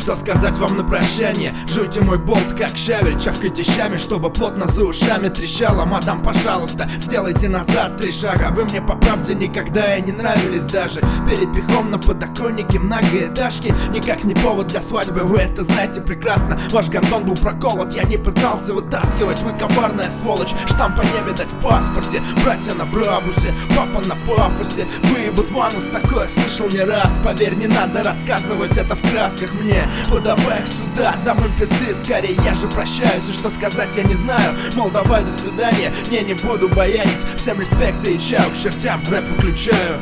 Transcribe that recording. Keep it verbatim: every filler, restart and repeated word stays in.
Что сказать вам на прощание? Жуйте мой болт как щавель, чавкайте щами, чтобы плотно за ушами трещало. Мадам, пожалуйста, сделайте назад три шага. Вы мне по правде никогда и не нравились даже. Перед пихом на подоконнике многоэтажки никак не повод для свадьбы, вы это знаете прекрасно. Ваш гондон был проколот, я не пытался вытаскивать. Вы коварная сволочь, штампа не видать в паспорте. Братья на Брабусе, папа на пафосе. Выебут ванус, такое слышал не раз. Поверь, не надо рассказывать это в красках мне. Подавай их сюда, дам им пизды скорее. Я же прощаюсь, и что сказать я не знаю. Мол, давай, до свидания, не, не буду баянить. Всем респект и чау, к чертям рэп выключаю.